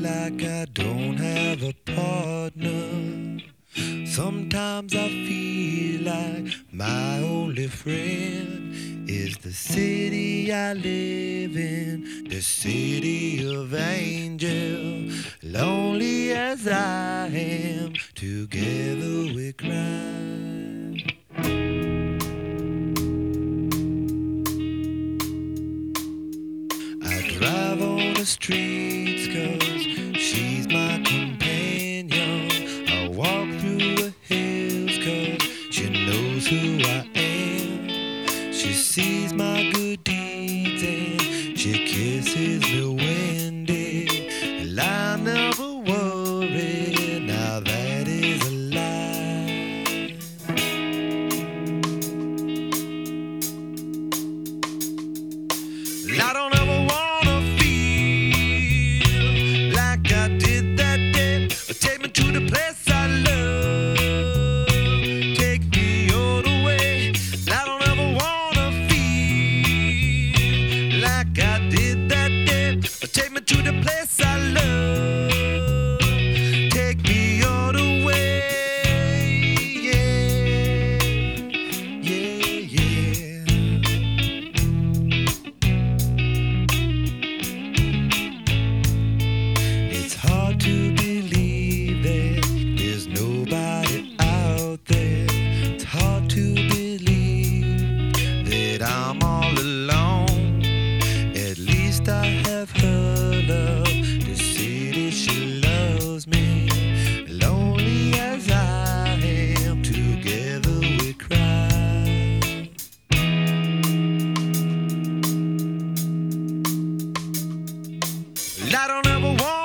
like I don't have a partner. Sometimes I feel like my only friend is the city I live in, the city of angel. Lonely as I am, together we cry. I drive on the streets 'cause she's my companion. I walk through the hills 'cause she knows who I am. She sees my good deeds and she kisses me windy. And I never worry, now that is a lie. I don't ever wanna feel like I did that day. Take me to the place I love, take me all the way. I don't ever wanna feel like I did that day. Take me to the place I love, take me all the way. Yeah, yeah, yeah. It's hard to believe that there's nobody out there. It's hard to believe that I'm all alone. At least I have her love, the city she loves me. Lonely as I am, together we cry. I don't ever want